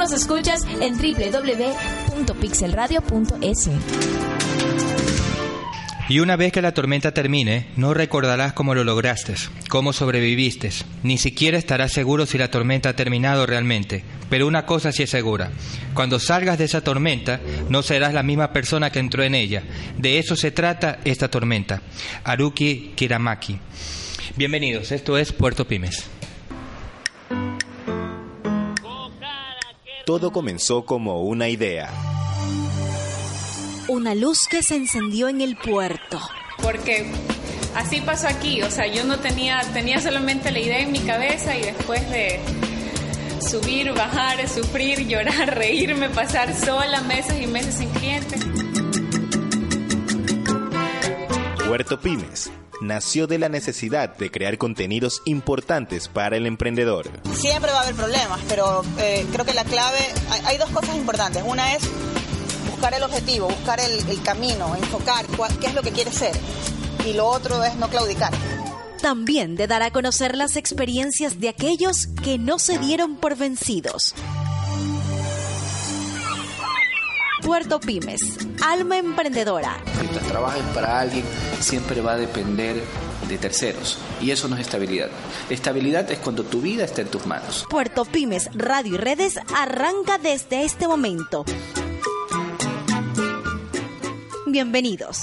nos escuchas en www.pixelradio.es. Y una vez que la tormenta termine, no recordarás cómo lo lograste, cómo sobreviviste. Ni siquiera estarás seguro si la tormenta ha terminado realmente. Pero una cosa sí es segura. Cuando salgas de esa tormenta, no serás la misma persona que entró en ella. De eso se trata esta tormenta. Haruki Kiramaki. Bienvenidos, esto es Puerto Pymes. Todo comenzó como una idea. Una luz que se encendió en el puerto. Porque así pasó aquí, o sea, yo no tenía solamente la idea en mi cabeza y después de subir, bajar, sufrir, llorar, reírme, pasar sola meses y meses sin clientes. Puerto Pymes nació de la necesidad de crear contenidos importantes para el emprendedor. Siempre va a haber problemas, pero creo que la clave, hay dos cosas importantes. Una es buscar el objetivo, buscar el camino, enfocar qué es lo que quieres ser. Y lo otro es no claudicar. También de dar a conocer las experiencias de aquellos que no se dieron por vencidos. Puerto Pymes, alma emprendedora. Mientras trabajes para alguien, siempre va a depender de terceros. Y eso no es estabilidad. Estabilidad es cuando tu vida está en tus manos. Puerto Pymes, radio y redes arranca desde este momento. Bienvenidos.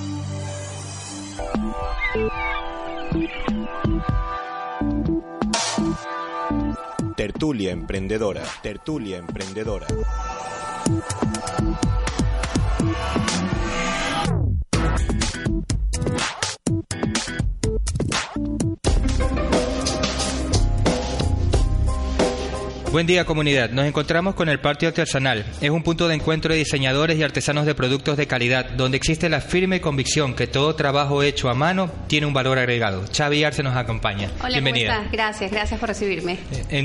Tertulia emprendedora. Tertulia emprendedora. Buen día, comunidad. Nos encontramos con el Patio Artesanal. Es un punto de encuentro de diseñadores y artesanos de productos de calidad, donde existe la firme convicción que todo trabajo hecho a mano tiene un valor agregado. Xavi Arce nos acompaña. Hola, bienvenida. ¿cómo estás? Gracias por recibirme.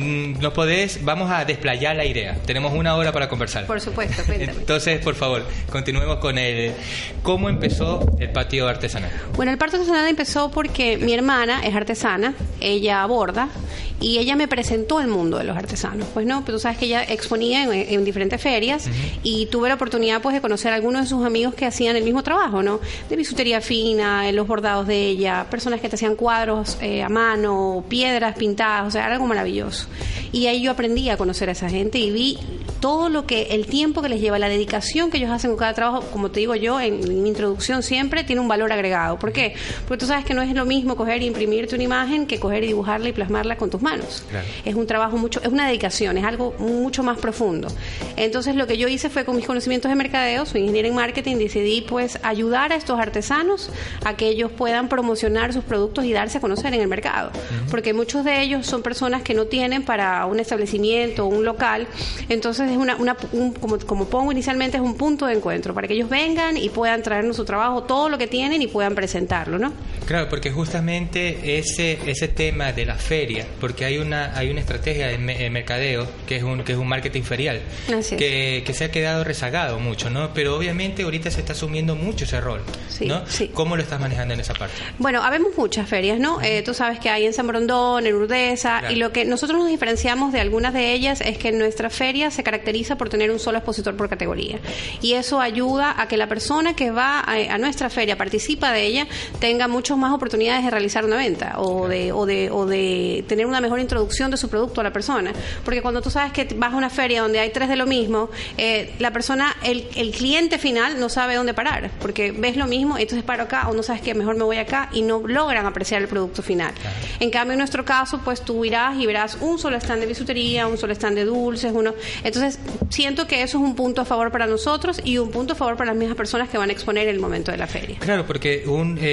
Vamos a desplayar la idea. Tenemos una hora para conversar. Por supuesto, cuéntame. Entonces, por favor, continuemos con cómo empezó el Patio Artesanal. Bueno, el Patio Artesanal empezó porque mi hermana es artesana, ella borda, y ella me presentó el mundo de los artesanos. Pues no, pero tú sabes que ella exponía en diferentes ferias, y tuve la oportunidad pues de conocer a algunos de sus amigos que hacían el mismo trabajo, ¿no? De bisutería fina, los bordados de ella, personas que te hacían cuadros a mano, piedras pintadas, o sea, algo maravilloso. Y ahí yo aprendí a conocer a esa gente y vi todo el tiempo que les lleva, la dedicación que ellos hacen con cada trabajo. Como te digo yo en mi introducción, siempre tiene un valor agregado. ¿Por qué? Porque tú sabes que no es lo mismo coger e imprimirte una imagen que coger y dibujarla y plasmarla con tus manos. Claro. Es un trabajo es una dedicación, es algo mucho más profundo. Entonces lo que yo hice fue, con mis conocimientos de mercadeo, soy ingeniera en marketing, decidí pues ayudar a estos artesanos a que ellos puedan promocionar sus productos y darse a conocer en el mercado. Porque muchos de ellos son personas que no tienen para un establecimiento o un local. Entonces es como pongo inicialmente, es un punto de encuentro para que ellos vengan y puedan traernos su trabajo, todo lo que tienen, y puedan presentarlo, ¿no? Claro, porque justamente ese tema de la feria, porque hay una estrategia de mercadeo que es un marketing ferial, que se ha quedado rezagado mucho, ¿no? Pero obviamente ahorita se está asumiendo mucho ese rol, sí, ¿no? Sí. ¿Cómo lo estás manejando en esa parte? Bueno, habemos muchas ferias, ¿no? Tú sabes que hay en San Borondón, en Urdesa, claro. Y lo que nosotros nos diferenciamos de algunas de ellas es que nuestra feria se caracteriza por tener un solo expositor por categoría, y eso ayuda a que la persona que va a nuestra feria, participa de ella, tenga muchas más oportunidades de realizar una venta o de tener una mejor introducción de su producto a la persona. Porque cuando tú sabes que vas a una feria donde hay tres de lo mismo, la persona, el cliente final no sabe dónde parar, porque ves lo mismo, entonces paro acá, o no sabes qué, mejor me voy acá, y no logran apreciar el producto final. Claro. En cambio, en nuestro caso, pues tú irás y verás un solo stand de bisutería, un solo stand de dulces, entonces siento que eso es un punto a favor para nosotros y un punto a favor para las mismas personas que van a exponer en el momento de la feria. Claro, porque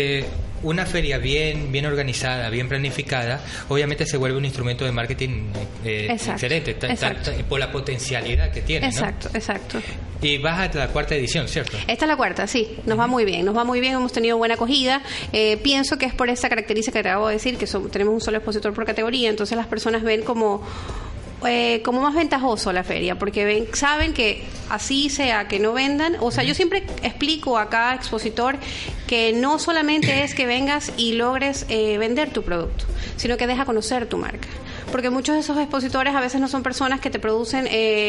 una feria bien organizada, bien planificada, obviamente se vuelve un instrumento de marketing excelente, por la potencialidad que tiene, exacto, ¿no? Exacto. Y vas a la cuarta edición, ¿cierto? Esta es la cuarta, sí. Nos va muy bien, hemos tenido buena acogida. Pienso que es por esa característica que te acabo de decir, que tenemos un solo expositor por categoría, entonces las personas ven como más ventajoso la feria, porque saben que así sea que no vendan, o sea, yo siempre explico a cada expositor que no solamente es que vengas y logres vender tu producto, sino que deja conocer tu marca. porque muchos de esos expositores a veces no son personas que te producen,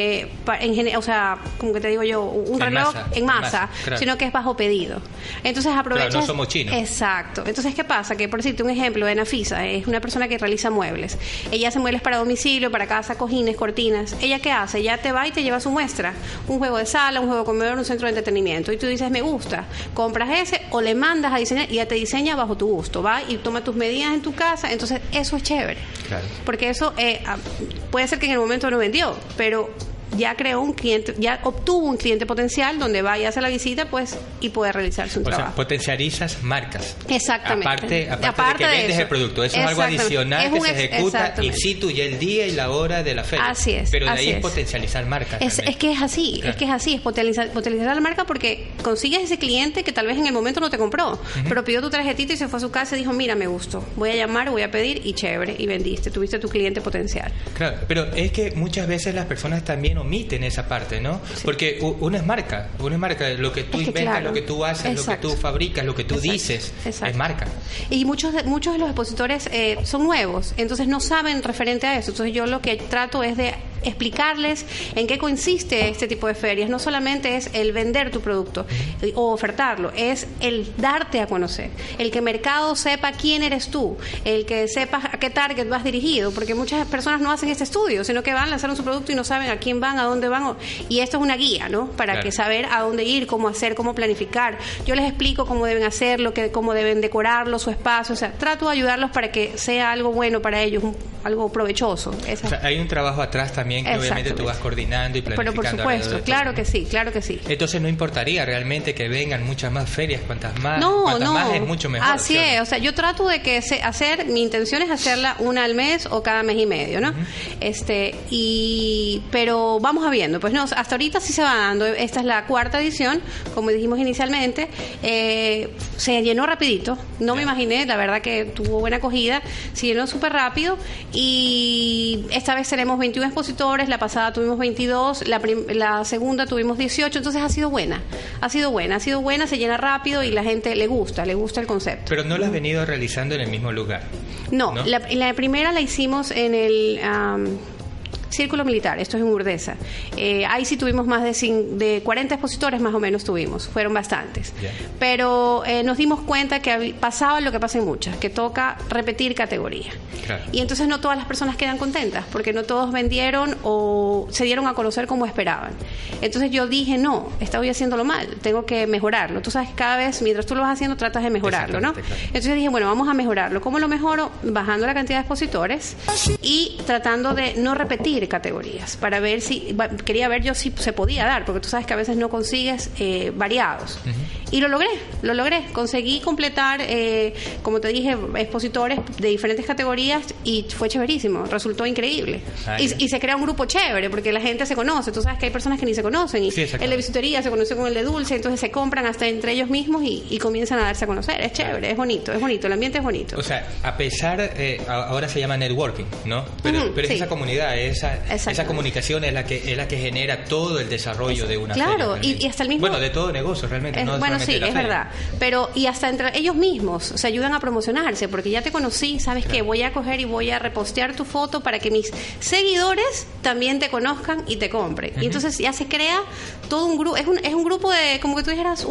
o sea, como que te digo yo, un reloj en masa, claro, sino que es bajo pedido. Entonces aprovechas... Claro, no somos chinos. Exacto. Entonces, ¿qué pasa? Que, por decirte un ejemplo, de Nafisa, es una persona que realiza muebles. Ella hace muebles para domicilio, para casa, cojines, cortinas. ¿Ella qué hace? Ella te va y te lleva su muestra. Un juego de sala, un juego de comedor, un centro de entretenimiento. Y tú dices, me gusta. Compras ese o le mandas a diseñar y ella te diseña bajo tu gusto. Va y toma tus medidas en tu casa. Entonces, eso es chévere. Claro. Porque eso puede ser que en el momento no vendió, pero ya creó un cliente, ya obtuvo un cliente potencial donde va y hace la visita, pues, y puede realizar su trabajo. O sea, potencializas marcas. Exactamente. Aparte de que vendes el producto. Eso es algo adicional que se ejecuta in situ y el día y la hora de la feria. Así es. Pero de ahí es potencializar marcas. Es que es así, claro. Es potencializar la marca porque consigues ese cliente que tal vez en el momento no te compró, pero pidió tu tarjetita y se fue a su casa y dijo, mira, me gustó, voy a llamar, voy a pedir, y chévere, y vendiste, tuviste tu cliente potencial. Claro, pero es que muchas veces las personas también omiten esa parte, ¿no? Sí. Porque una es marca, lo que tú inventas, claro, lo que tú haces, exacto, lo que tú fabricas, lo que tú dices, es marca. Y muchos de los expositores son nuevos, entonces no saben referente a eso. Entonces yo lo que trato es de explicarles en qué consiste este tipo de ferias. No solamente es el vender tu producto o ofertarlo, es el darte a conocer, el que el mercado sepa quién eres tú, el que sepas a qué target vas dirigido, porque muchas personas no hacen este estudio, sino que van a lanzar su producto y no saben a quién van, a dónde van, y esto es una guía, ¿no? Para claro, que saber a dónde ir, cómo hacer, cómo planificar. Yo les explico cómo deben hacerlo, cómo deben decorarlo, su espacio, o sea, trato de ayudarlos para que sea algo bueno para ellos, algo provechoso. O sea, hay un trabajo atrás también que obviamente tú vas coordinando y planificando. Pero por supuesto, claro que sí, claro que sí. Entonces no importaría realmente que vengan muchas más ferias, cuantas más es mucho mejor. Así es, o sea, yo trato de que mi intención es hacerla una al mes o cada mes y medio, ¿no? Pero vamos a viendo, pues no, hasta ahorita sí se va dando. Esta es la 4ª edición, como dijimos inicialmente, se llenó rapidito, no me imaginé, la verdad que tuvo buena acogida, se llenó súper rápido, y esta vez tenemos 21 expositores, la pasada tuvimos 22, la segunda tuvimos 18, entonces ha sido buena, se llena rápido y la gente le gusta el concepto. Pero no la has venido realizando en el mismo lugar. No. La primera la hicimos en el Círculo Militar, esto es en Urdesa. Ahí sí tuvimos más de 40 expositores, más o menos tuvimos, fueron bastantes. Yeah. Pero nos dimos cuenta que pasaba lo que pasa en muchas, que toca repetir categoría. Claro. Y entonces no todas las personas quedan contentas, porque no todos vendieron o se dieron a conocer como esperaban. Entonces yo dije, no, estoy haciéndolo mal, tengo que mejorarlo. Tú sabes que cada vez, mientras tú lo vas haciendo, tratas de mejorarlo, ¿no? Claro. Entonces dije, bueno, vamos a mejorarlo. ¿Cómo lo mejoro? Bajando la cantidad de expositores y tratando de no repetir categorías, para ver quería ver yo si se podía dar, porque tú sabes que a veces no consigues variados. Y lo logré, conseguí completar, como te dije, expositores de diferentes categorías, y fue chéverísimo, resultó increíble. Y se crea un grupo chévere, porque la gente se conoce, tú sabes que hay personas que ni se conocen, y el de bisutería se conoce con el de dulce, entonces se compran hasta entre ellos mismos y comienzan a darse a conocer. Es chévere, es bonito, el ambiente es bonito. O sea, a pesar, ahora se llama networking, ¿no? Pero es esa comunidad, esa comunicación es la que genera todo el desarrollo de una feria. Claro, y hasta el mismo... Bueno, de todo negocio realmente, no bueno, sí, es verdad. Pero, y hasta entre ellos mismos se ayudan a promocionarse, porque ya te conocí, sabes que voy a coger y voy a repostear tu foto para que mis seguidores también te conozcan y te compren. Y entonces ya se crea todo un grupo, es un grupo de, como que tú dijeras,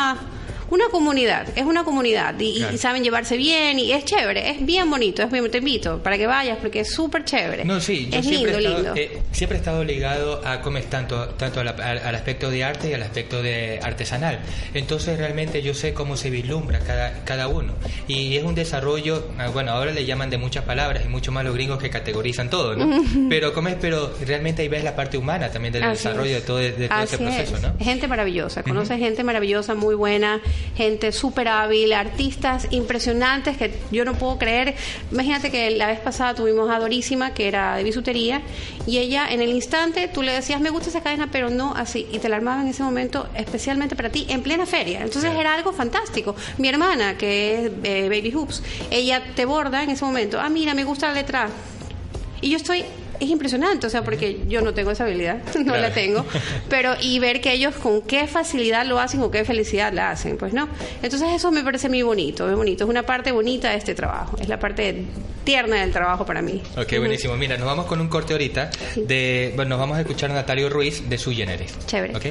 una comunidad, es una comunidad y saben llevarse bien, y es chévere, es bien bonito, te invito para que vayas porque es súper chévere. No, sí, yo siempre he estado ligado a cómo es tanto al aspecto de arte y al aspecto de artesanal. Entonces realmente yo sé cómo se vislumbra cada uno, y es un desarrollo, bueno, ahora le llaman de muchas palabras y mucho más los gringos que categorizan todo, ¿no? Pero realmente ahí ves la parte humana también del desarrollo de todo ese proceso, ¿no? Gente maravillosa, conoces gente maravillosa, muy buena, gente súper hábil, artistas impresionantes que yo no puedo creer. Imagínate que la vez pasada tuvimos a Dorísima, que era de bisutería, y ella en el instante tú le decías, me gusta esa cadena, pero no así, y te la armaba en ese momento especialmente para ti en plena feria. Entonces era algo fantástico. Mi hermana, que es Baby Hoops, ella te borda en ese momento, mira, me gusta la letra, y yo estoy es impresionante, o sea, porque yo no tengo esa habilidad, no la tengo, pero y ver que ellos con qué facilidad lo hacen o qué felicidad la hacen, pues no. Entonces eso me parece muy bonito, es una parte bonita de este trabajo, es la parte tierna del trabajo para mí. Ok, buenísimo. Mira, nos vamos con un corte ahorita nos vamos a escuchar a Natalio Ruiz de Sui Generis. Chévere. Okay.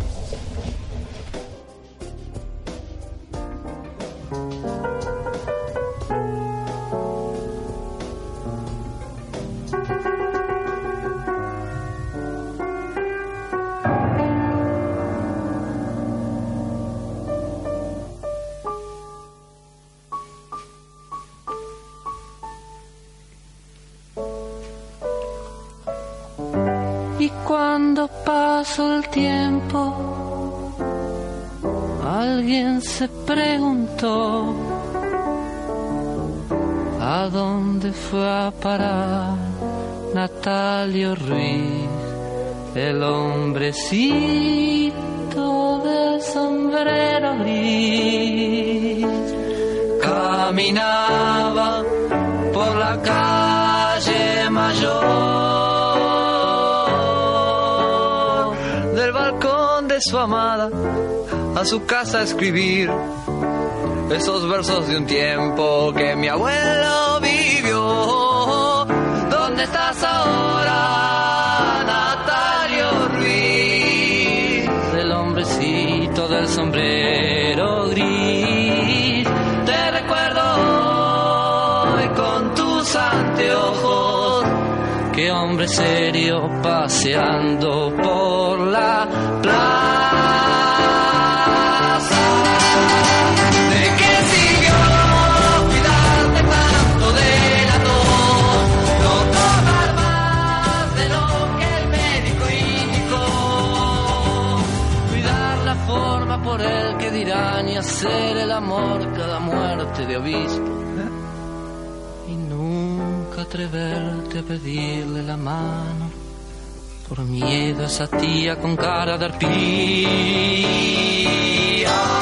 Y cuando pasó el tiempo, alguien se preguntó ¿a dónde fue a parar Natalio Ruiz, el hombrecito del sombrero gris? Caminaba por la calle Mayor, de su amada a su casa a escribir esos versos de un tiempo que mi abuelo vivió. ¿Dónde estás ahora, Natalio Ruiz, el hombrecito del sombrero gris? Te recuerdo hoy con tus anteojos, qué hombre serio paseando por la plaza. ¿De qué sirvió cuidarte tanto de la tos? No tomar más de lo que el médico indicó. Cuidar la forma por el que dirán y hacer el amor cada muerte de obispo. Atreverte a pedirle la mano por miedo a esa tía con cara de arpía. ¿Y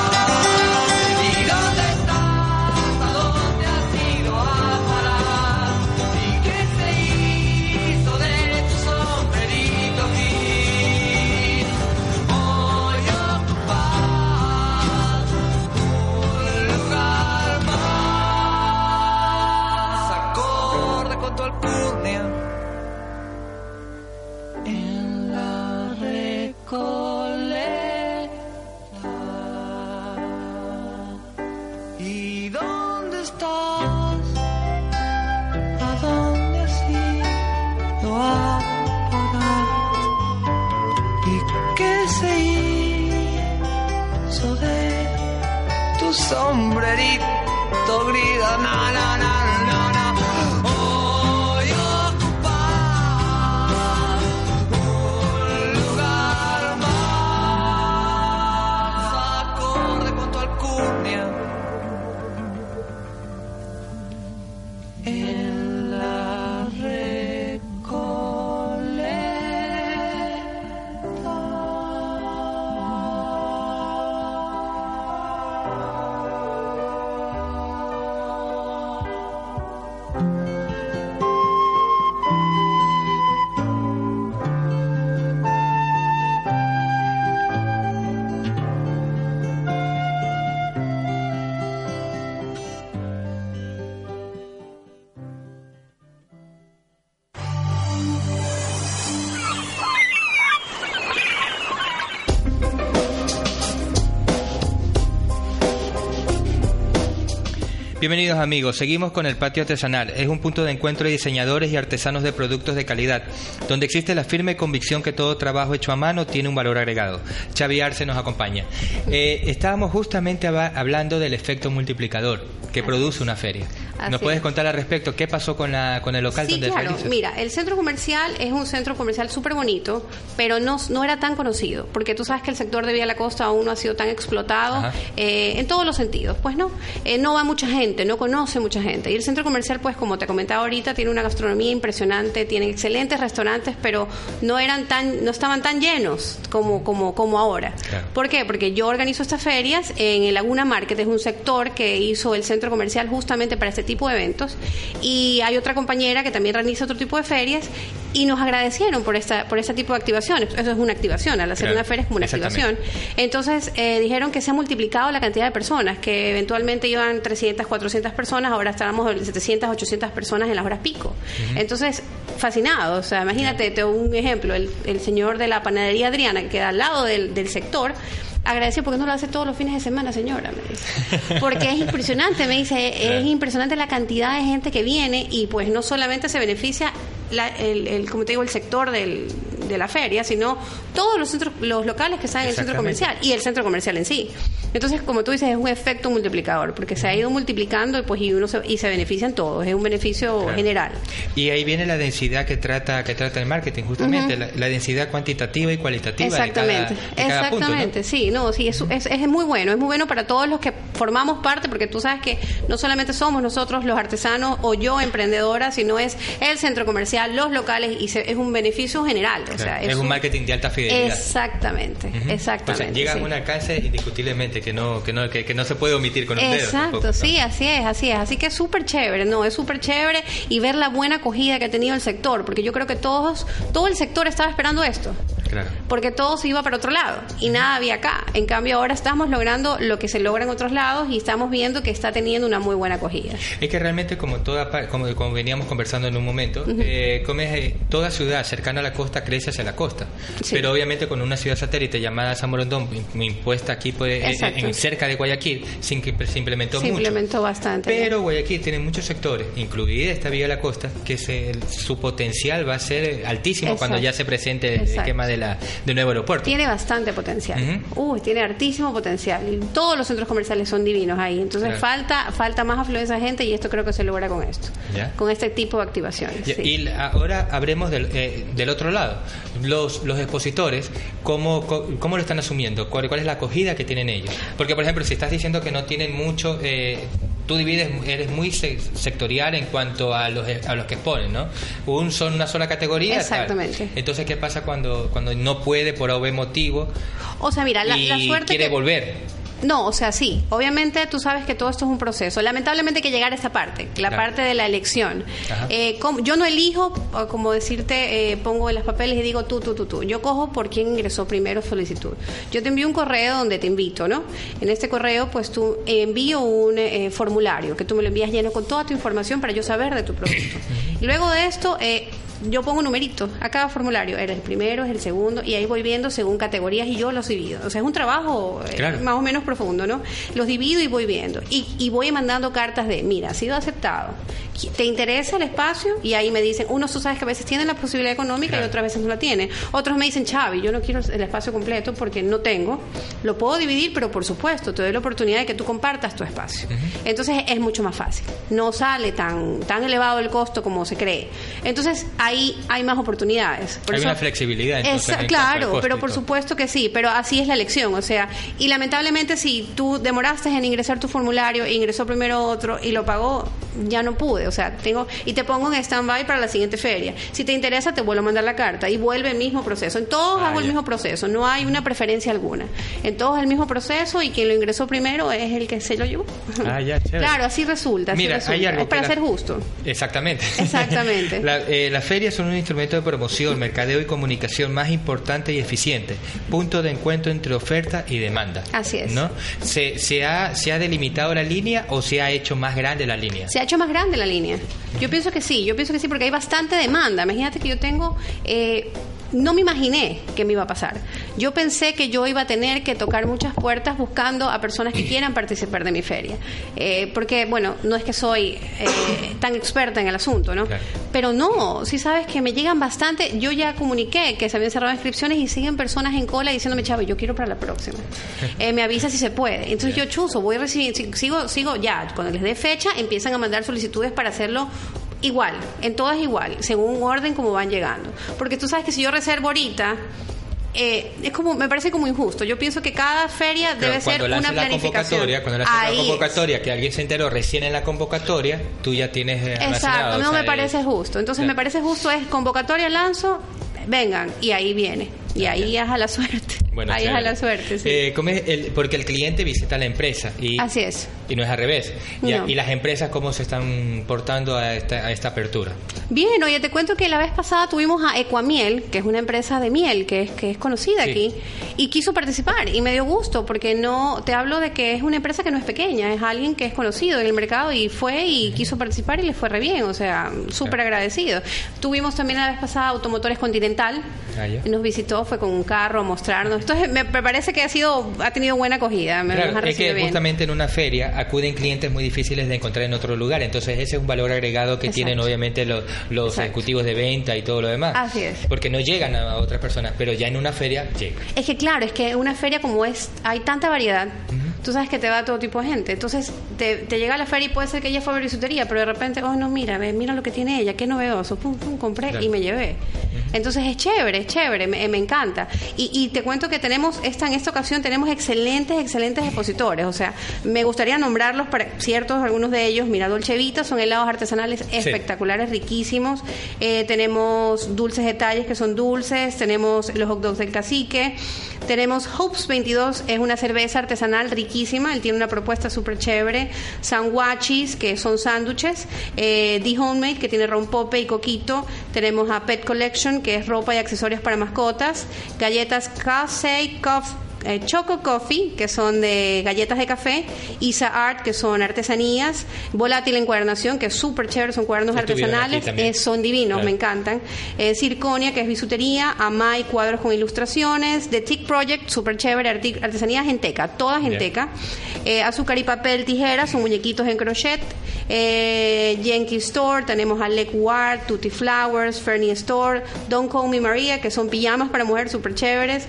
dónde estás? ¿A dónde has ido a parar? ¿Y qué se hizo de tu sombrerito gris? Hoy ocupas un lugar más acorde con tu alcurnia en la Recoleta. ¿Y dónde estás? ¿A dónde has ido a parar? ¿Y qué se hizo de tu sombrerito gris? No, no, no, no, no. Hoy ocupas un lugar más acorde con tu alcurnia en la Bienvenidos amigos, seguimos con el Patio Artesanal. Es un punto de encuentro de diseñadores y artesanos de productos de calidad, donde existe la firme convicción que todo trabajo hecho a mano tiene un valor agregado. Xavi Arce nos acompaña. Estábamos justamente hablando del efecto multiplicador que produce una feria. ¿Nos puedes contar al respecto qué pasó con el local donde realizas? Mira, el centro comercial es un centro comercial súper bonito, pero no era tan conocido, porque tú sabes que el sector de Vía La Costa aún no ha sido tan explotado en todos los sentidos, pues no va mucha gente, no conoce mucha gente, y el centro comercial, pues como te comentaba ahorita, tiene una gastronomía impresionante, tiene excelentes restaurantes, pero no estaban tan llenos como ahora. Claro. ¿Por qué? Porque yo organizo estas ferias en el Laguna Market, es un sector que hizo el centro comercial justamente para este tipo de eventos, y hay otra compañera que también realiza otro tipo de ferias, y nos agradecieron por este tipo de activaciones. Eso es una activación, al hacer una feria es como una activación. Entonces dijeron que se ha multiplicado la cantidad de personas, que eventualmente iban 300, 400 personas, ahora estábamos en 700, 800 personas en las horas pico. Entonces, fascinado, o sea, imagínate, te doy un ejemplo, el señor de la panadería Adriana, que queda al lado del sector, agradecido porque no lo hace todos los fines de semana, señora, me dice. Porque es impresionante, me dice, es impresionante la cantidad de gente que viene y pues no solamente se beneficia como te digo, el sector de la feria, sino todos los locales que están en el centro comercial y el centro comercial en sí. Entonces, como tú dices, es un efecto multiplicador, porque se ha ido multiplicando y se benefician todos, es un beneficio general. Y ahí viene la densidad que trata el marketing, justamente, la densidad cuantitativa y cualitativa Exactamente. de cada punto, ¿no? Sí, es muy bueno para todos los que formamos parte, porque tú sabes que no solamente somos nosotros los artesanos o yo emprendedora, sino es el centro comercial, los locales, y es un beneficio general. O sea, es un marketing de alta fidelidad. Exactamente. O sea, llega a un alcance indiscutiblemente que no se puede omitir con un dedo. Exacto, tampoco, ¿no? Sí, así es. Así que es súper chévere, es súper chévere, y ver la buena acogida que ha tenido el sector, porque yo creo que todo el sector estaba esperando esto. Claro. Porque todo se iba para otro lado y nada había acá. En cambio, ahora estamos logrando lo que se logra en otros lados y estamos viendo que está teniendo una muy buena acogida. Es que realmente, como veníamos conversando en un momento, toda ciudad cercana a la costa crece hacia la costa. Sí. Pero obviamente con una ciudad satélite llamada San Borondón, impuesta aquí cerca de Guayaquil, se implementó mucho. Se implementó bastante. Pero Guayaquil tiene muchos sectores, incluida esta vía de la costa, que su potencial va a ser altísimo cuando ya se presente el esquema del nuevo aeropuerto. Tiene bastante potencial. Tiene hartísimo potencial. Y todos los centros comerciales son divinos ahí. Entonces falta más afluencia de gente, y esto creo que se logra con esto. ¿Ya? Con este tipo de activaciones. Sí. Y ahora hablemos del otro lado. Los expositores, ¿cómo lo están asumiendo? ¿Cuál es la acogida que tienen ellos? Porque, por ejemplo, si estás diciendo que no tienen mucho... tú eres muy sectorial en cuanto a los que exponen, ¿no? Son una sola categoría. Exactamente. Tal. Entonces, ¿qué pasa cuando no puede por A o B motivo? O sea, mira, la suerte quiere volver. No, o sea, sí. Obviamente tú sabes que todo esto es un proceso. Lamentablemente hay que llegar a esa parte, parte de la elección. Yo no elijo, como decirte, pongo en los papeles y digo tú. Yo cojo por quién ingresó primero solicitud. Yo te envío un correo donde te invito, ¿no? En este correo, pues tú envío un formulario que tú me lo envías lleno con toda tu información para yo saber de tu producto. Y luego de esto... yo pongo un numerito a cada formulario, eres el primero, es el segundo, y ahí voy viendo según categorías y yo los divido. O sea, es un trabajo más o menos profundo, ¿no? Los divido y voy viendo. Y voy mandando cartas de, mira, ha sido aceptado. ¿Te interesa el espacio? Y ahí me dicen, unos tú sabes que a veces tienen la posibilidad económica y otras veces no la tienen. Otros me dicen, Chavi, yo no quiero el espacio completo porque no tengo. Lo puedo dividir, pero por supuesto, te doy la oportunidad de que tú compartas tu espacio. Entonces es mucho más fácil. No sale tan elevado el costo como se cree. Entonces, ahí hay más oportunidades. Hay una flexibilidad. Entonces, claro, pero por supuesto que sí, pero así es la elección, o sea, y lamentablemente si tú demoraste en ingresar tu formulario, ingresó primero otro y lo pagó, ya no pude, o sea, y te pongo en stand-by para la siguiente feria. Si te interesa, te vuelvo a mandar la carta y vuelve el mismo proceso. En todos hago el mismo proceso, no hay una preferencia alguna. En todos el mismo proceso y quien lo ingresó primero es el que se lo llevó. Claro, así resulta. Mira, hay algo es para ser justo. Exactamente. Las ferias son un instrumento de promoción, mercadeo y comunicación más importante y eficiente, punto de encuentro entre oferta y demanda. Así es. ¿No? ¿Se ha delimitado la línea o se ha hecho más grande la línea? Se ha hecho más grande la línea. Yo pienso que sí, porque hay bastante demanda. Imagínate que yo tengo... no me imaginé que me iba a pasar. Yo pensé que yo iba a tener que tocar muchas puertas buscando a personas que quieran participar de mi feria. Porque, bueno, no es que soy tan experta en el asunto, ¿no? Claro. Pero no, sí sabes que me llegan bastante. Yo ya comuniqué que se habían cerrado inscripciones y siguen personas en cola diciéndome, Chávez, yo quiero para la próxima. Me avisa si se puede. Entonces yo voy a recibir, sigo ya, cuando les dé fecha, empiezan a mandar solicitudes para hacerlo igual, en todas igual, según un orden como van llegando. Porque tú sabes que si yo reservo ahorita, es como, me parece como injusto. Yo pienso que cada feria debe ser una planificación. Cuando la convocatoria, que alguien se enteró recién en la convocatoria, tú ya tienes exacto, no me parece justo. Entonces me parece justo es convocatoria, lanzo, vengan, y ahí viene. Y ahí es a la suerte. Bueno, ahí claro. es a la suerte, sí. Porque el cliente visita la empresa. Y, así es. Y no es al revés. No. Y las empresas, ¿cómo se están portando a esta apertura? Bien, oye, te cuento que la vez pasada tuvimos a Ecuamiel, que es una empresa de miel que es conocida aquí, y quiso participar y me dio gusto, porque no te hablo de que es una empresa que no es pequeña, es alguien que es conocido en el mercado y fue y quiso participar y le fue re bien, o sea, súper agradecido. Tuvimos también la vez pasada Automotores Continental, nos visitó, fue con un carro a mostrarnos. Entonces me parece que ha tenido buena acogida. Claro, es que bien. Justamente en una feria acuden clientes muy difíciles de encontrar en otro lugar, entonces ese es un valor agregado que tienen obviamente los ejecutivos de venta y todo lo demás. Así es. Porque no llegan a otras personas, pero ya en una feria llegan. Es que claro, es que una feria como hay tanta variedad, tú sabes que te va todo tipo de gente, entonces te llega a la feria y puede ser que ella fue a bisutería, pero de repente, no, mira lo que tiene ella, qué novedoso, pum, compré y me llevé. Entonces es chévere, me encanta. Y te cuento que en esta ocasión tenemos excelentes expositores, o sea, me gustaría nombrarlos para algunos de ellos. Mira, Dolce Vita, son helados artesanales espectaculares, riquísimos. Tenemos Dulces Detalles, que son dulces, tenemos los hot dogs del Cacique, tenemos Hopes 22, es una cerveza artesanal riquísima, él tiene una propuesta súper chévere. Sandwiches, que son sándwiches. The Homemade, que tiene rompope y coquito. Tenemos a Pet Collection, que es ropa y accesorios para mascotas. Galletas Casey Choco Coffee, que son de galletas de café. Isa Art, que son artesanías. Volátil Encuadernación, que es súper chévere, son cuadernos artesanales, son divinos, me encantan. Circonia, que es bisutería. Amay, cuadros con ilustraciones. The Tick Project, súper chévere, artesanías en teca, todas en teca. Azúcar y papel, tijeras, son muñequitos en crochet. Yankee Store, tenemos a Lecuard, Tutti Flowers, Fernie Store, Don't Call Me Maria, que son pijamas para mujer súper chéveres.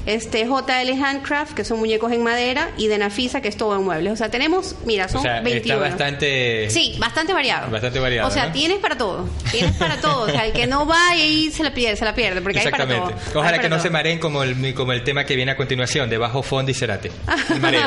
JL Handcraft, que son muñecos en madera, y de Nafisa, que es todo en muebles. O sea, tenemos, mira, son 21. Está bastante... Sí, bastante variado. Bastante variado, o sea, ¿no? Tienes para todo. O sea, el que no va y ahí se la pierde, porque hay para todo. Ojalá que no se mareen como el tema que viene a continuación, de Bajo Fondo y Cerate. El mareo.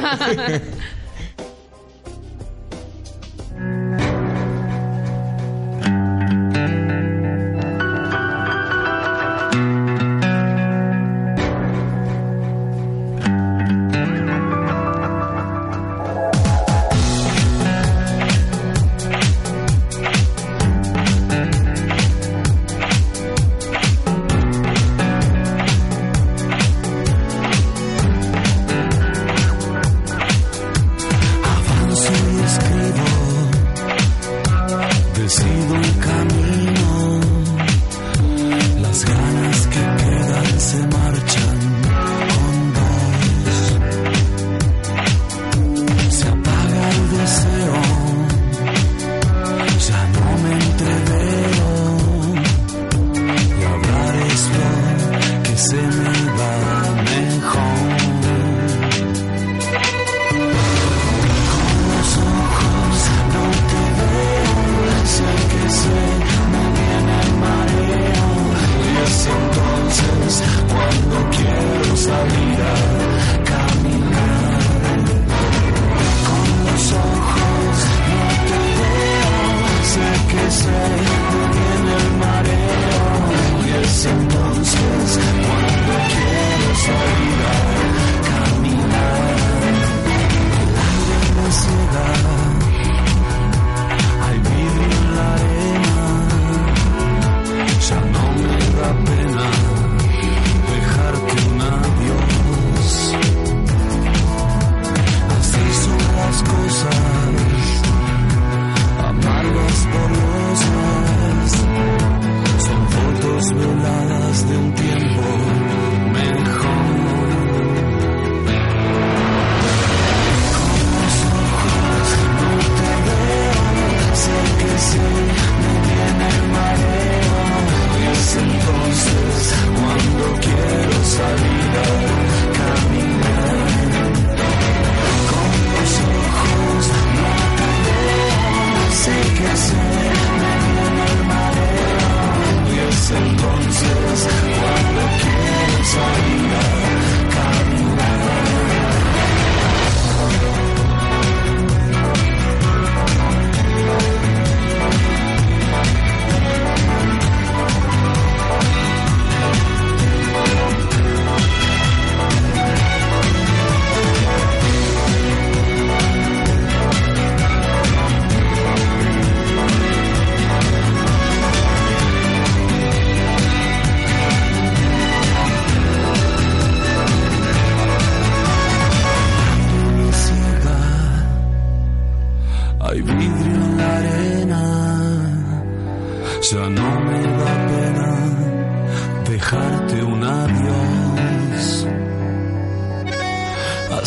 Entonces, cuando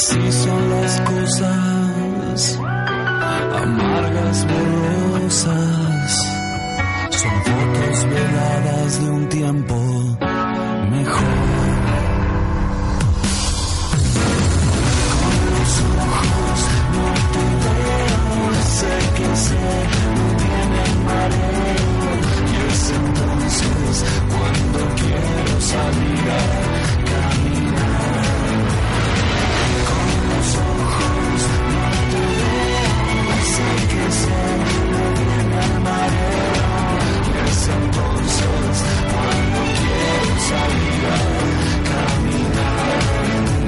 Así son las cosas, amargas, borrosas. Son fotos veladas de un tiempo mejor. Con los ojos no te veo, sé que sé, no tiene mareo. Y es entonces cuando quiero salir a caminar. Con los ojos no te veo, sé que sé, no tiene mareo. Y es entonces cuando quiero salir a caminar.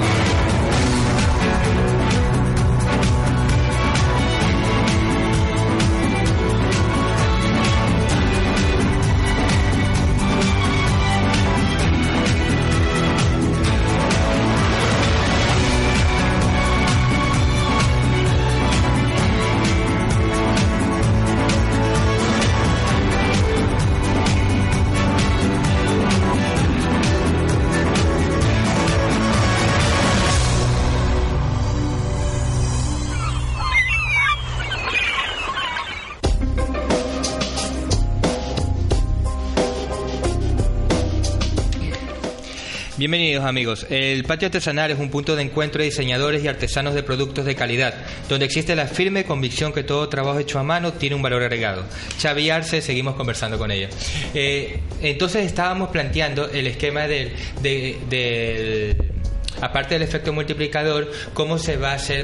Bienvenidos amigos. El Patio Artesanal es un punto de encuentro de diseñadores y artesanos de productos de calidad, donde existe la firme convicción que todo trabajo hecho a mano tiene un valor agregado. Xavi Arce, seguimos conversando con ella. Entonces estábamos planteando el esquema aparte del efecto multiplicador, cómo se va a hacer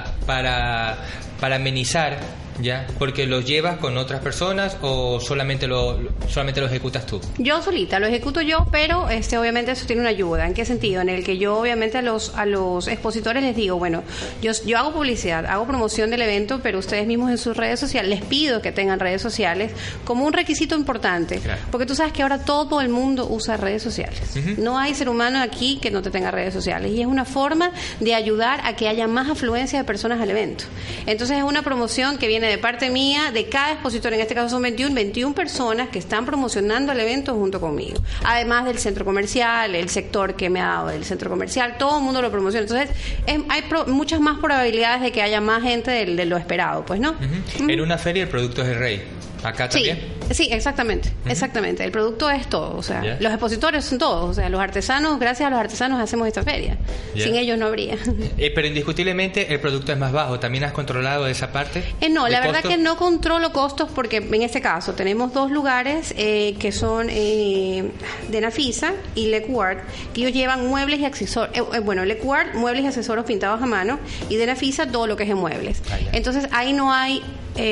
para amenizar, ¿ya? Porque los llevas con otras personas o solamente lo ejecutas tú. Yo solita, lo ejecuto yo, pero obviamente eso tiene una ayuda. ¿En qué sentido? En el que yo obviamente a los expositores les digo, bueno, yo hago publicidad, hago promoción del evento, pero ustedes mismos en sus redes sociales, les pido que tengan redes sociales como un requisito importante, claro. Porque tú sabes que ahora todo el mundo usa redes sociales. Uh-huh. No hay ser humano aquí que no te tenga redes sociales, y es una forma de ayudar a que haya más afluencia de personas al evento. Entonces es una promoción que viene de parte mía, de cada expositor, en este caso son 21 personas que están promocionando el evento junto conmigo. Además del centro comercial, el sector que me ha dado del centro comercial, todo el mundo lo promociona. Entonces hay muchas más probabilidades de que haya más gente de lo esperado, pues, ¿no? Uh-huh. Uh-huh. En una feria el producto es el rey. ¿Acá también? Sí, exactamente, uh-huh. Exactamente. El producto es todo, o sea, los expositores son todos, o sea, los artesanos, gracias a los artesanos hacemos esta feria. Sin ellos no habría. Pero indiscutiblemente el producto es más bajo. ¿También has controlado esa parte? No, la verdad que no controlo costos, porque en este caso tenemos dos lugares que son de Nafisa y Lecuard, que ellos llevan muebles y accesorios. Lecuard, muebles y accesorios pintados a mano, y de Nafisa todo lo que es en muebles. Entonces ahí no hay...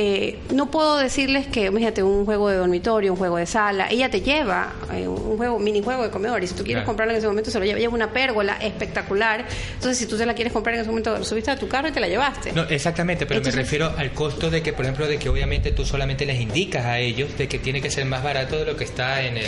no puedo decirles que, imagínate, un juego de dormitorio, un juego de sala, ella te lleva un minijuego de comedor, y si tú quieres comprarlo en ese momento se lo lleva una pérgola espectacular. Entonces si tú te la quieres comprar en ese momento, lo subiste a tu carro y te la llevaste. No, exactamente, pero entonces, me refiero al costo de que, por ejemplo, de que obviamente tú solamente les indicas a ellos de que tiene que ser más barato de lo que está en el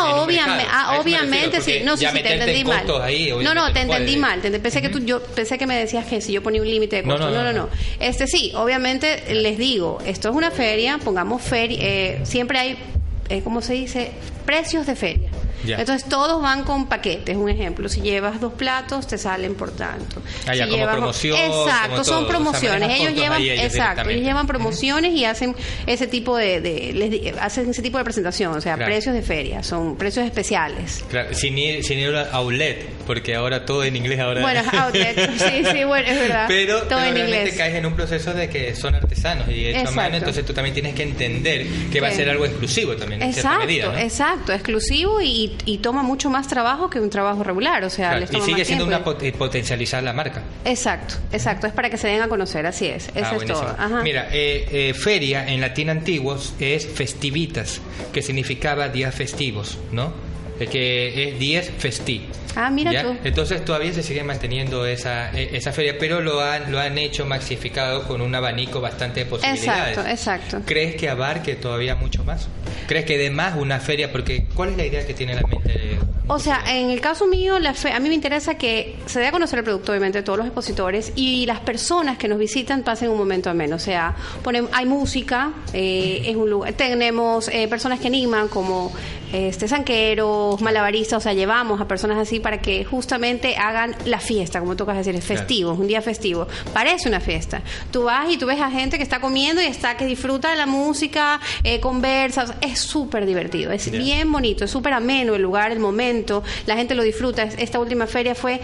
obviamente sí, no, sí, te entendí mal. Te entendí mal. Pensé que yo pensé que me decías que si yo ponía un límite de costo. No. Sí, obviamente les digo, esto es una feria, pongamos feria, siempre hay, ¿cómo se dice? Precios de feria. Entonces todos van con paquetes. Un ejemplo, si llevas 2 platos te salen por tanto. Si como llevas, promoción. Exacto, son promociones. Ellos llevan promociones y hacen ese tipo hacen ese tipo de presentación, o sea, precios de feria, son precios especiales. Claro, sin ir a outlet, porque ahora todo en inglés ahora. Bueno, outlet, sí, bueno, es verdad. Pero todo en inglés. Caes en un proceso de que son artesanos y hecho a mano, entonces tú también tienes que entender que va a ser algo exclusivo también en cierta medida, ¿no? Exacto, exclusivo y toma mucho más trabajo que un trabajo regular, o sea, les toma y sigue más siendo tiempo. potencializar la marca. Exacto, es para que se den a conocer, así es, eso es todo. Ajá. Mira, feria en latín antiguos es festivitas, que significaba días festivos, ¿no? Que es dies festi. Mira ¿ya? tú. Entonces todavía se sigue manteniendo esa feria, pero lo han hecho maxificado con un abanico bastante de posibilidades. Exacto. ¿Crees que abarque todavía mucho más? ¿Crees que dé más una feria? Porque ¿cuál es la idea que tiene en la mente O sea, en el caso mío, a mí me interesa que se dé a conocer el producto, obviamente, de todos los expositores y las personas que nos visitan pasen un momento ameno. O sea, hay música, es un lugar, tenemos personas que animan como zanqueros, malabaristas, o sea, llevamos a personas así para que justamente hagan la fiesta, como tú acabas de decir, es festivo, es un día festivo. Parece una fiesta. Tú vas y tú ves a gente que está comiendo y que disfruta de la música, conversa, o sea, es súper divertido, es bien bonito, es súper ameno el lugar, el momento, la gente lo disfruta. Esta última feria fue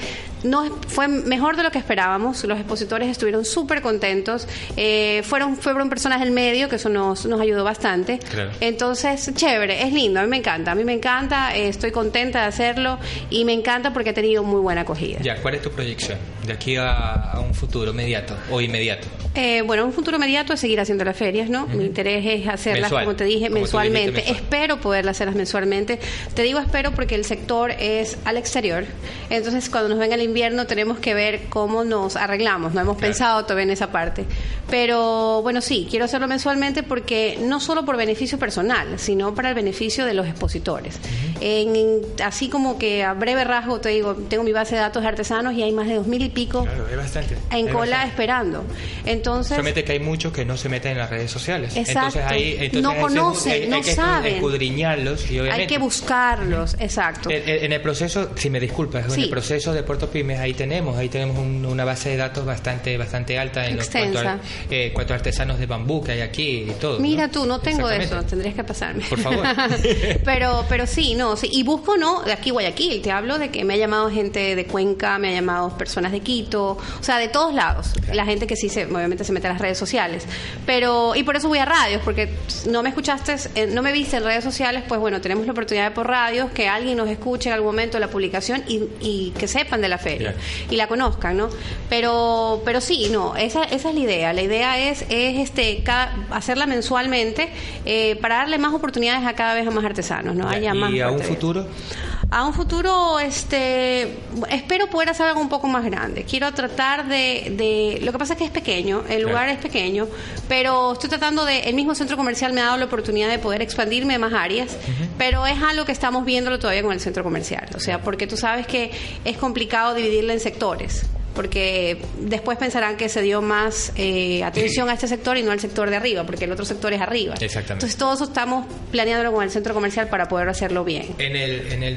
mejor de lo que esperábamos, los expositores estuvieron súper contentos, fueron personas del medio, que eso nos ayudó bastante. Claro. Entonces, chévere, es lindo, a mí me encanta, estoy contenta de hacerlo y me encanta porque ha tenido muy buena acogida. Ya, ¿cuál es tu proyección de aquí a un futuro inmediato? Bueno, un futuro inmediato es seguir haciendo las ferias, ¿no? Mi interés es hacerlas, como te dije, mensualmente. Espero poderlas hacerlas mensualmente. Te digo espero porque el sector es al exterior. Entonces, cuando nos venga el invierno, tenemos que ver cómo nos arreglamos. No hemos pensado todavía en esa parte. Pero, bueno, sí, quiero hacerlo mensualmente porque no solo por beneficio personal, sino para el beneficio de los expositores. Así como que a breve rasgo, te digo, tengo mi base de datos de artesanos y hay más de 2,000 y pico en cola esperando. Entonces, solamente que hay muchos que no se meten en las redes sociales. Exacto. Entonces no conocen, no saben. Hay que escudriñarlos y obviamente hay que buscarlos, exacto. En el proceso, si me disculpas, en el proceso de Puerto Pymes, ahí tenemos una base de datos bastante alta en cuanto a artesanos de bambú que hay aquí y todo. Mira tú, no tengo eso, tendrías que pasarme. Por favor. pero sí, y busco, de aquí Guayaquil, te hablo de que me ha llamado gente de Cuenca, me ha llamado personas de Quito, o sea, de todos lados. Okay. La gente que sí obviamente se mete a las redes sociales. Y por eso voy a radios, porque no me escuchaste, no me viste en redes sociales, pues bueno, tenemos la oportunidad de por radios que alguien nos escuche en algún momento de la publicación y que sepan de la feria y la conozcan, ¿no? Pero sí, esa es la idea. La idea es hacerla mensualmente para darle más oportunidades a cada vez a más artesanos, ¿no? ¿Y a un futuro? A un futuro, espero poder hacer algo un poco más grande. Quiero tratar de lo que pasa es que es pequeño, el lugar es pequeño, pero estoy tratando el mismo centro comercial me ha dado la oportunidad de poder expandirme a más áreas, pero es algo que estamos viéndolo todavía con el centro comercial. O sea, porque tú sabes que es complicado dividirla en sectores, porque después pensarán que se dio más atención a este sector y no al sector de arriba, porque el otro sector es arriba. Exactamente. Entonces todo eso estamos planeándolo con el centro comercial para poder hacerlo bien. En el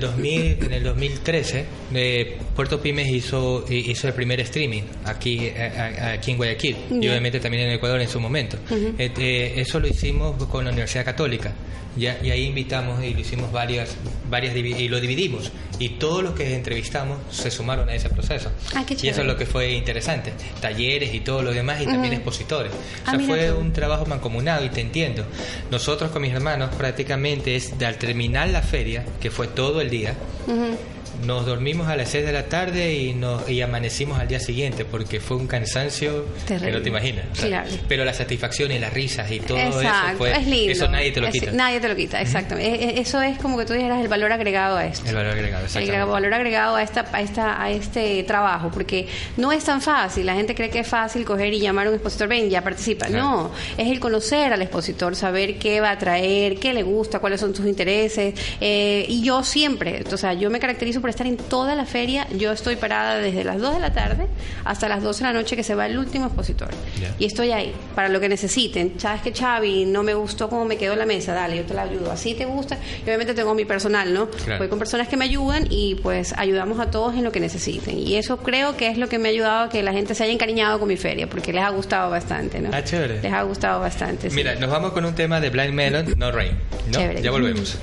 2013 Puerto Pymes hizo el primer streaming aquí en Guayaquil y obviamente también en Ecuador en su momento. Eso lo hicimos con la Universidad Católica. Y ahí invitamos y lo hicimos varias y lo dividimos y todos los que entrevistamos se sumaron a ese proceso. Qué chévere. Y eso es lo que fue interesante, talleres y todo lo demás y también expositores. O sea, fue un trabajo mancomunado y te entiendo. Nosotros con mis hermanos prácticamente al terminar la feria, que fue todo el día, nos dormimos a las 6 de la tarde y amanecimos al día siguiente porque fue un cansancio terrible, que no te imaginas. O sea, claro. Pero la satisfacción y las risas y todo eso fue, es lindo. Eso nadie te lo quita. Nadie te lo quita, exactamente. Eso es como que tú dijeras el valor agregado a esto. El valor agregado, exactamente. El valor agregado a este trabajo, porque no es tan fácil. La gente cree que es fácil coger y llamar a un expositor, ven, ya participa. Claro. No, es el conocer al expositor, saber qué va a traer, qué le gusta, cuáles son sus intereses. Y yo siempre, o sea, yo me caracterizo por estar en toda la feria. Yo estoy parada desde las 2 de la tarde hasta las 12 de la noche que se va el último expositor. Y estoy ahí para lo que necesiten. ¿Sabes qué, Xavi? No me gustó cómo me quedó la mesa. Dale, yo te la ayudo. ¿Así te gusta? Y obviamente tengo mi personal, ¿no? Claro. Voy con personas que me ayudan y pues ayudamos a todos en lo que necesiten. Y eso creo que es lo que me ha ayudado a que la gente se haya encariñado con mi feria, porque les ha gustado bastante, ¿no? Chévere. Les ha gustado bastante. Mira, nos vamos con un tema de Blind Melon, No Rain, ¿no? Chévere. Ya volvemos.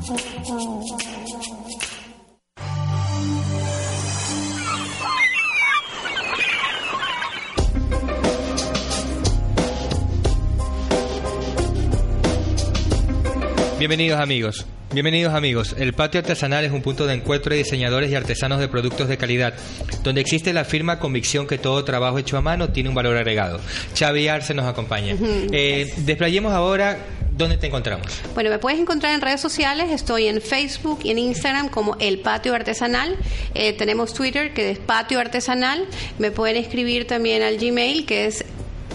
Bienvenidos amigos. El Patio Artesanal es un punto de encuentro de diseñadores y artesanos de productos de calidad, donde existe la firme convicción que todo trabajo hecho a mano tiene un valor agregado. Xavi Arce nos acompaña. Desplayemos ahora. ¿Dónde te encontramos? Bueno, me puedes encontrar en redes sociales. Estoy en Facebook y en Instagram como El Patio Artesanal. Tenemos Twitter, que es Patio Artesanal. Me pueden escribir también al Gmail, que es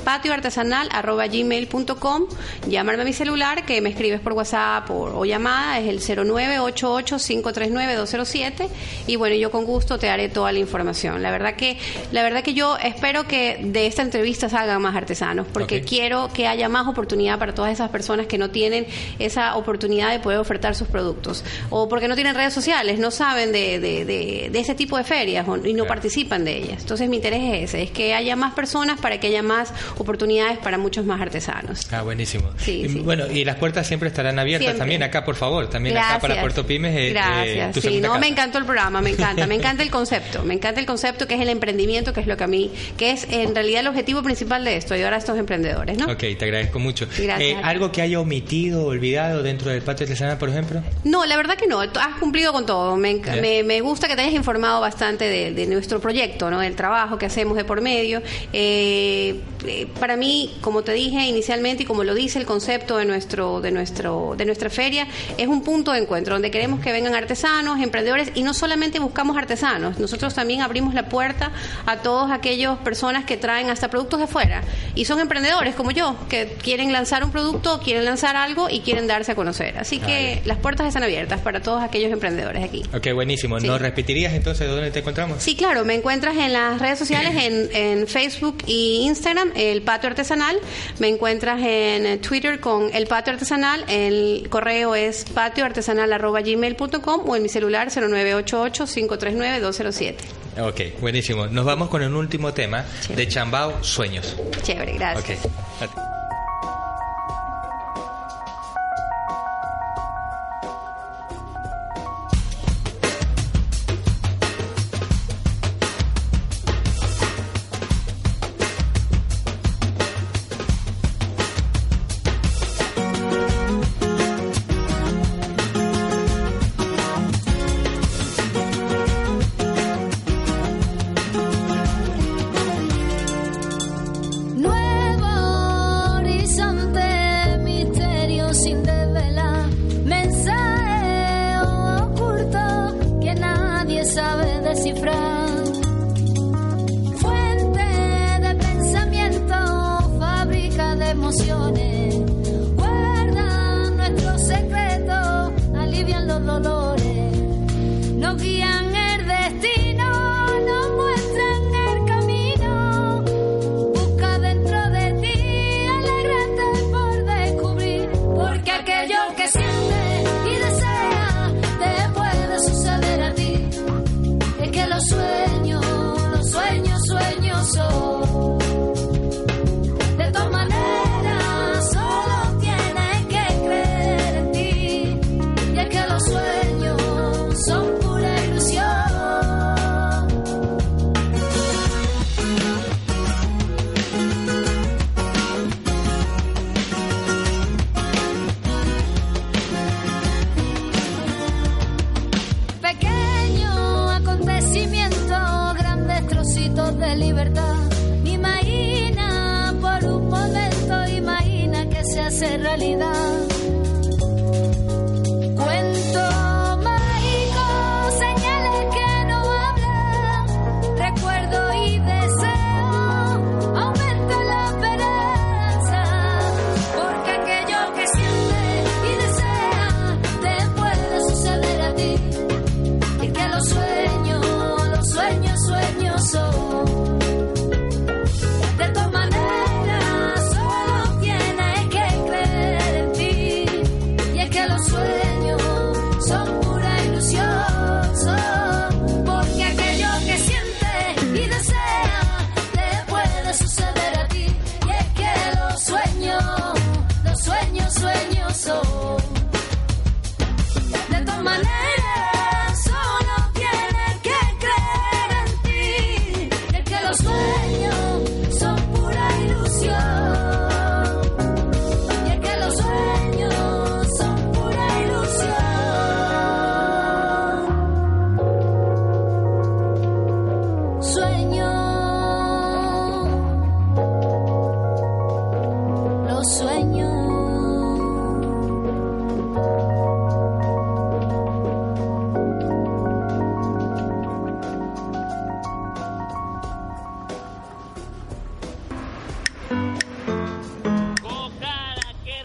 patioartesanal@gmail.com. Llamarme a mi celular, que me escribes por WhatsApp o llamada, es el 0988-539-207, y bueno, yo con gusto te daré toda la información. La verdad que yo espero que de esta entrevista salgan más artesanos, porque quiero que haya más oportunidad para todas esas personas que no tienen esa oportunidad de poder ofertar sus productos, o porque no tienen redes sociales, no saben de ese tipo de ferias y no participan de ellas. Entonces mi interés es ese, es que haya más personas para que haya más oportunidades para muchos más artesanos. Buenísimo. Sí. Bueno, y las puertas siempre estarán abiertas siempre. También acá, por favor, también Gracias. Acá para Puerto Pymes. Gracias. Sí, no, me encantó el programa, me encanta el concepto que es el emprendimiento, que es lo que a mí, que es en realidad el objetivo principal de esto, ayudar a estos emprendedores, ¿no? Ok, te agradezco mucho. Gracias. ¿Algo que haya omitido o olvidado dentro del Patio Artesanal, por ejemplo? No, la verdad que no, has cumplido con todo. Me gusta que te hayas informado bastante de nuestro proyecto, ¿no? Del trabajo que hacemos de por medio. Para mí, como te dije inicialmente y como lo dice el concepto de nuestra feria, es un punto de encuentro donde queremos que vengan artesanos, emprendedores, y no solamente buscamos artesanos, nosotros también abrimos la puerta a todas aquellas personas que traen hasta productos de afuera y son emprendedores como yo, que quieren lanzar un producto, quieren lanzar algo y quieren darse a conocer. Así que las puertas están abiertas para todos aquellos emprendedores aquí. Ok, buenísimo. ¿Nos repetirías entonces dónde te encontramos? Sí, claro, me encuentras en las redes sociales, en Facebook y Instagram, El Patio Artesanal. Me encuentras en Twitter con El Patio Artesanal. El correo es patioartesanal@gmail.com o en mi celular 0988-539-207. Ok, buenísimo. Nos vamos con un último tema. Chévere. De Chambao, Sueños. Chévere, gracias. Ok. Guardan nuestros secretos, alivian los dolores, nos guían el destino, nos muestran el camino. Busca dentro de ti, alégrate por descubrir, porque aquello que sientes y deseas te puede suceder a ti. Es que los sueños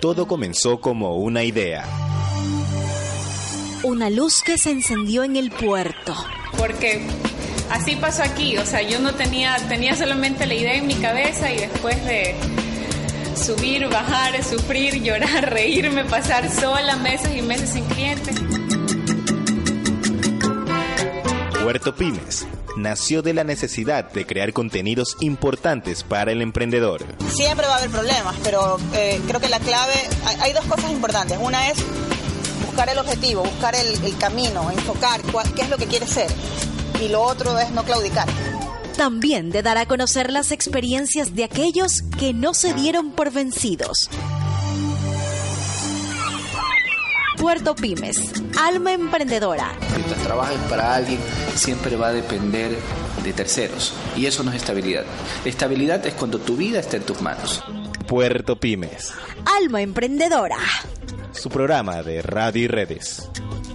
todo comenzó como una idea. Una luz que se encendió en el puerto. Porque así pasó aquí, o sea, yo no tenía solamente la idea en mi cabeza y después de subir, bajar, sufrir, llorar, reírme, pasar sola meses y meses sin clientes. Puerto Pymes nació de la necesidad de crear contenidos importantes para el emprendedor. Siempre va a haber problemas, pero creo que la clave, hay dos cosas importantes. Una es buscar el objetivo, buscar el camino, enfocar qué es lo que quieres ser. Y lo otro es no claudicar. También de dar a conocer las experiencias de aquellos que no se dieron por vencidos. Puerto Pymes, alma emprendedora. Mientras trabajes para alguien, siempre va a depender de terceros. Y eso no es estabilidad. Estabilidad es cuando tu vida está en tus manos. Puerto Pymes, alma emprendedora. su programa de radio y redes.